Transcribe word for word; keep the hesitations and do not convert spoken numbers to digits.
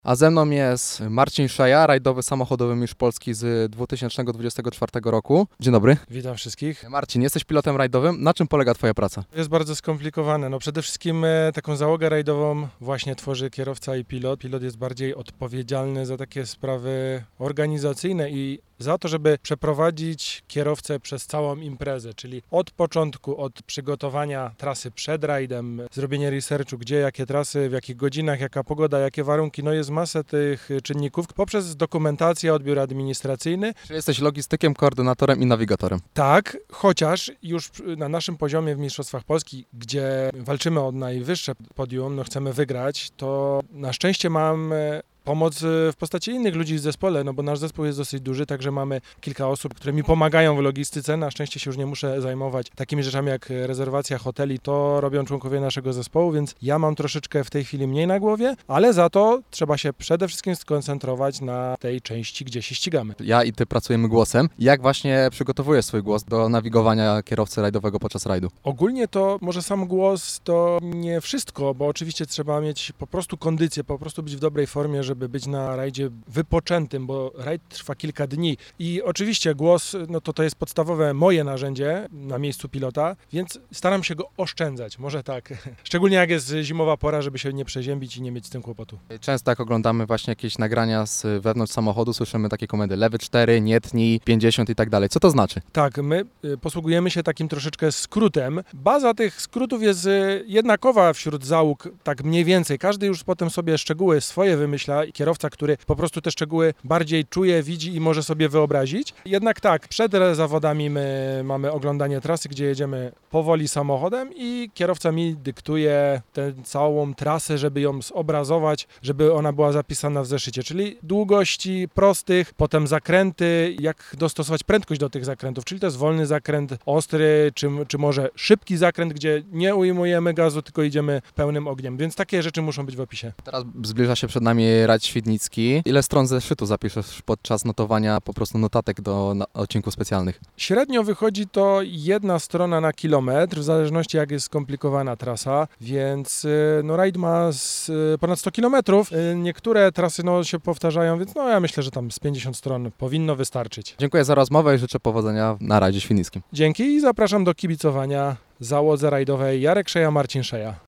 A ze mną jest Marcin Szeja, rajdowy samochodowy mistrz Polski z dwa tysiące dwudziestego czwartego roku. Dzień dobry. Witam wszystkich. Marcin, jesteś pilotem rajdowym. Na czym polega Twoja praca? Jest bardzo skomplikowane. No przede wszystkim e, taką załogę rajdową właśnie tworzy kierowca i pilot. Pilot jest bardziej odpowiedzialny za takie sprawy organizacyjne i za to, żeby przeprowadzić kierowcę przez całą imprezę, czyli od początku, od przygotowania trasy przed rajdem, zrobienie researchu, gdzie, jakie trasy, w jakich godzinach, jaka pogoda, jakie warunki, no jest masę tych czynników, poprzez dokumentację, odbiór administracyjny. Czy jesteś logistykiem, koordynatorem i nawigatorem? Tak, chociaż już na naszym poziomie w Mistrzostwach Polski, gdzie walczymy o najwyższe podium, no chcemy wygrać, to na szczęście mam pomoc w postaci innych ludzi w zespole, no bo nasz zespół jest dosyć duży, także mamy kilka osób, które mi pomagają w logistyce. Na szczęście się już nie muszę zajmować takimi rzeczami jak rezerwacja hoteli, to robią członkowie naszego zespołu, więc ja mam troszeczkę w tej chwili mniej na głowie, ale za to trzeba się przede wszystkim skoncentrować na tej części, gdzie się ścigamy. Ja i Ty pracujemy głosem. Jak właśnie przygotowujesz swój głos do nawigowania kierowcy rajdowego podczas rajdu? Ogólnie to może sam głos to nie wszystko, bo oczywiście trzeba mieć po prostu kondycję, po prostu być w dobrej formie, żeby być na rajdzie wypoczętym, bo rajd trwa kilka dni i oczywiście głos, no to to jest podstawowe moje narzędzie na miejscu pilota, więc staram się go oszczędzać, może tak, szczególnie jak jest zimowa pora, żeby się nie przeziębić i nie mieć z tym kłopotu. Często jak oglądamy właśnie jakieś nagrania z wewnątrz samochodu, słyszymy takie komendy lewy cztery, nie tnij, pięćdziesiąt i tak dalej. Co to znaczy? Tak, my posługujemy się takim troszeczkę skrótem. Baza tych skrótów jest jednakowa wśród załóg, tak mniej więcej. Każdy już potem sobie szczegóły swoje wymyśla. Kierowca, który po prostu te szczegóły bardziej czuje, widzi i może sobie wyobrazić. Jednak tak, przed zawodami my mamy oglądanie trasy, gdzie jedziemy powoli samochodem i kierowca mi dyktuje tę całą trasę, żeby ją zobrazować, żeby ona była zapisana w zeszycie, czyli długości prostych, potem zakręty, jak dostosować prędkość do tych zakrętów, czyli to jest wolny zakręt, ostry, czy, czy może szybki zakręt, gdzie nie ujmujemy gazu, tylko idziemy pełnym ogniem, więc takie rzeczy muszą być w opisie. Teraz zbliża się przed nami rajd świdnicki. Ile stron zeszytu zapiszesz podczas notowania po prostu notatek do na, odcinków specjalnych? Średnio wychodzi to jedna strona na kilometr, w zależności jak jest skomplikowana trasa, więc no rajd ma z, ponad sto kilometrów. Niektóre trasy no, się powtarzają, więc no ja myślę, że tam z pięćdziesiąt stron powinno wystarczyć. Dziękuję za rozmowę i życzę powodzenia na rajdzie świdnickim. Dzięki i zapraszam do kibicowania załodze rajdowej Jarek Szeja, Marcin Szeja.